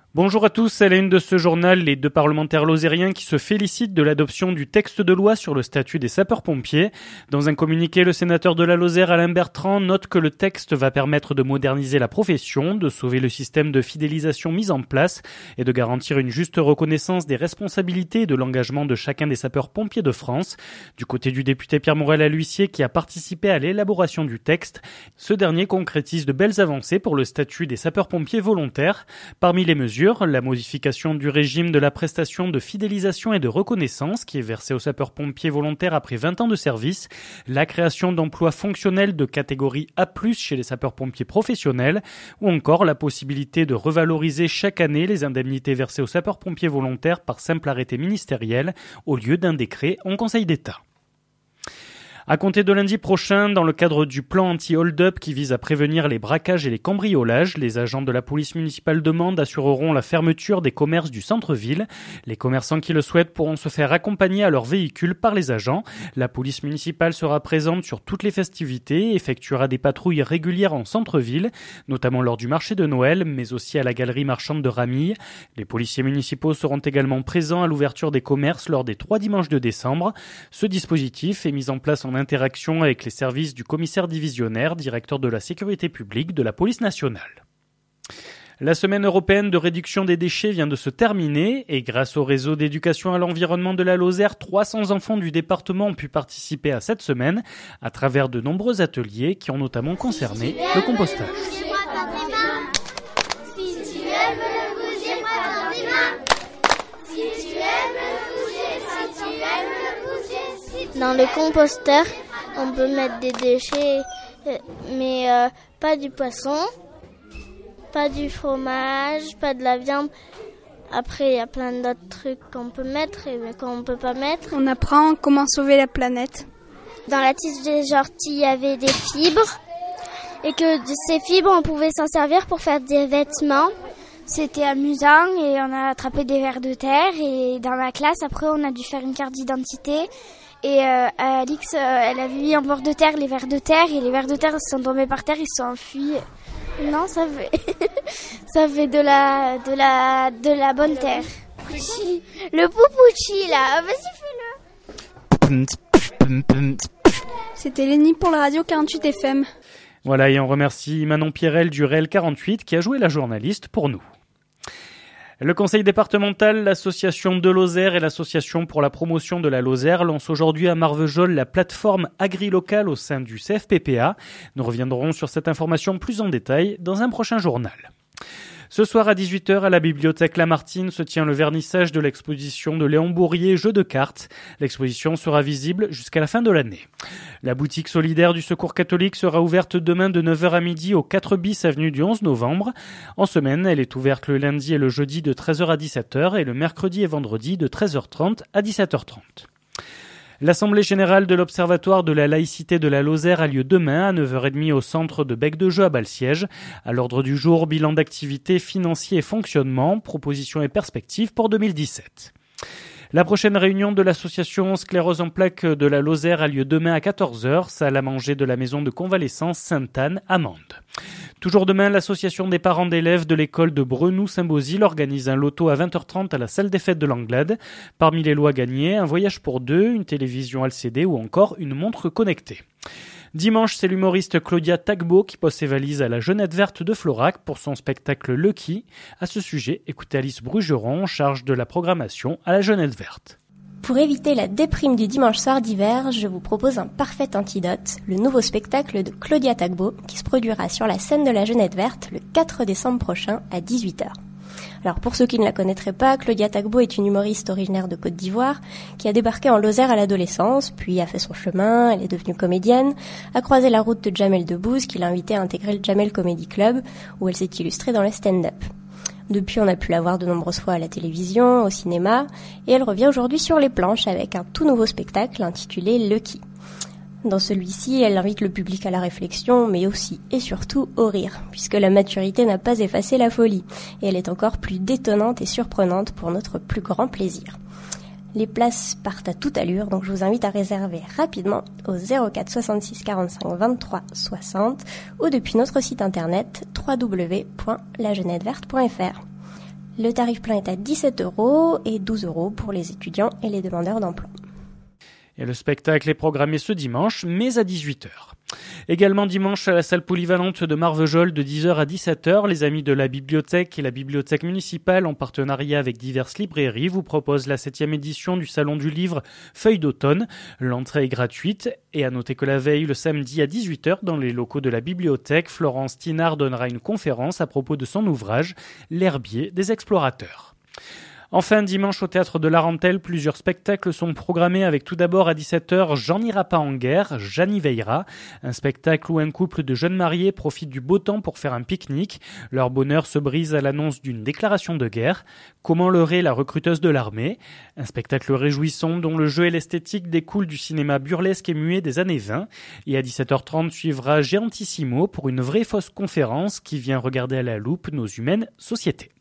Bonjour à tous, à la une de ce journal, les deux parlementaires lozériens qui se félicitent de l'adoption du texte de loi sur le statut des sapeurs-pompiers. Dans un communiqué, le sénateur de la Lozère, Alain Bertrand, note que le texte va permettre de moderniser la profession, de sauver le système de fidélisation mis en place et de garantir une juste reconnaissance des responsabilités et de l'engagement de chacun des sapeurs-pompiers de France. Du côté du député Pierre Morel à l'Huissier qui a participé à l'élaboration du texte, ce dernier concrétise de belles avancées pour le statut des sapeurs-pompiers volontaires. Parmi les mesures, la modification du régime de la prestation de fidélisation et de reconnaissance qui est versée aux sapeurs-pompiers volontaires après 20 ans de service, la création d'emplois fonctionnels de catégorie A+, chez les sapeurs-pompiers professionnels, ou encore la possibilité de revaloriser chaque année les indemnités versées aux sapeurs-pompiers volontaires par simple arrêté ministériel au lieu d'un décret en Conseil d'État. À compter de lundi prochain, dans le cadre du plan anti-hold-up qui vise à prévenir les braquages et les cambriolages, les agents de la police municipale de Mende assureront la fermeture des commerces du centre-ville. Les commerçants qui le souhaitent pourront se faire accompagner à leur véhicule par les agents. La police municipale sera présente sur toutes les festivités et effectuera des patrouilles régulières en centre-ville, notamment lors du marché de Noël, mais aussi à la galerie marchande de Ramille. Les policiers municipaux seront également présents à l'ouverture des commerces lors des 3 dimanches de décembre. Ce dispositif est mis en place en interaction avec les services du commissaire divisionnaire, directeur de la sécurité publique de la police nationale. La semaine européenne de réduction des déchets vient de se terminer et grâce au réseau d'éducation à l'environnement de la Lozère, 300 enfants du département ont pu participer à cette semaine à travers de nombreux ateliers qui ont notamment concerné le compostage. Dans le composteur, on peut mettre des déchets, mais pas du poisson, pas du fromage, pas de la viande. Après, il y a plein d'autres trucs qu'on peut mettre et qu'on ne peut pas mettre. On apprend comment sauver la planète. Dans la tige des orties, il y avait des fibres et que de ces fibres, on pouvait s'en servir pour faire des vêtements. C'était amusant et on a attrapé des vers de terre et dans la classe, après, on a dû faire une carte d'identité. Et Alix, elle a mis en bord de terre les vers de terre et les vers de terre sont tombés par terre, ils se sont enfuis. Non, ça fait, ça fait de la bonne terre. Le poupouchi là, vas-y fais-le. C'était Lénie pour la radio 48 FM. Voilà, et on remercie Manon Pierrel du Réel 48 qui a joué la journaliste pour nous. Le conseil départemental, l'association de Lozère et l'association pour la promotion de la Lozère lancent aujourd'hui à Marvejols la plateforme agri-locale au sein du CFPPA. Nous reviendrons sur cette information plus en détail dans un prochain journal. Ce soir à 18h à la bibliothèque Lamartine se tient le vernissage de l'exposition de Léon Bourrier Jeux de cartes. L'exposition sera visible jusqu'à la fin de l'année. La boutique solidaire du Secours catholique sera ouverte demain de 9h à midi au 4 bis avenue du 11 novembre. En semaine, elle est ouverte le lundi et le jeudi de 13h à 17h et le mercredi et vendredi de 13h30 à 17h30. L'Assemblée générale de l'Observatoire de la laïcité de la Lozère a lieu demain à 9h30 au centre de Bec de Jeu à Balsiège. À l'ordre du jour, bilan d'activité, financier et fonctionnement, propositions et perspectives pour 2017. La prochaine réunion de l'association Sclérose en plaques de la Lozère a lieu demain à 14h, salle à manger de la maison de convalescence Sainte-Anne à Mende. Toujours demain, l'association des parents d'élèves de l'école de Brenou-Saint-Beauzile organise un loto à 20h30 à la salle des fêtes de l'Anglade. Parmi les lots gagnés, un voyage pour 2, une télévision LCD ou encore une montre connectée. Dimanche, c'est l'humoriste Claudia Tagbo qui pose ses valises à la Jeunette Verte de Florac pour son spectacle Lucky. À ce sujet, écoutez Alice Brugeron, en charge de la programmation à la Jeunette Verte. Pour éviter la déprime du dimanche soir d'hiver, je vous propose un parfait antidote, le nouveau spectacle de Claudia Tagbo qui se produira sur la scène de la Jeunette Verte le 4 décembre prochain à 18h. Alors pour ceux qui ne la connaîtraient pas, Claudia Tagbo est une humoriste originaire de Côte d'Ivoire qui a débarqué en Lozère à l'adolescence, puis a fait son chemin, elle est devenue comédienne, a croisé la route de Jamel Debbouze qui l'a invitée à intégrer le Jamel Comedy Club où elle s'est illustrée dans le stand-up. Depuis, on a pu la voir de nombreuses fois à la télévision, au cinéma, et elle revient aujourd'hui sur les planches avec un tout nouveau spectacle intitulé Lucky. Dans celui-ci, elle invite le public à la réflexion, mais aussi et surtout au rire, puisque la maturité n'a pas effacé la folie, et elle est encore plus détonnante et surprenante pour notre plus grand plaisir. Les places partent à toute allure, donc je vous invite à réserver rapidement au 04 66 45 23 60 ou depuis notre site internet www.lajeuneteverte.fr. Le tarif plein est à 17 € et 12 € pour les étudiants et les demandeurs d'emploi. Et le spectacle est programmé ce dimanche, mais à 18h. Également dimanche à la salle polyvalente de Marvejols de 10h à 17h, les amis de la bibliothèque et la bibliothèque municipale en partenariat avec diverses librairies vous proposent la 7e édition du salon du livre Feuille d'automne. L'entrée est gratuite et à noter que la veille, le samedi à 18h, dans les locaux de la bibliothèque, Florence Tinard donnera une conférence à propos de son ouvrage L'herbier des explorateurs. Enfin, dimanche au Théâtre de l'Arentelle, plusieurs spectacles sont programmés avec tout d'abord à 17h J'en ira pas en guerre, Jeanne y veillera, un spectacle où un couple de jeunes mariés profite du beau temps pour faire un pique-nique. Leur bonheur se brise à l'annonce d'une déclaration de guerre. Comment leurrer la recruteuse de l'armée, un spectacle réjouissant dont le jeu et l'esthétique découlent du cinéma burlesque et muet des années 20. Et à 17h30 suivra Géantissimo pour une vraie fausse conférence qui vient regarder à la loupe nos humaines sociétés.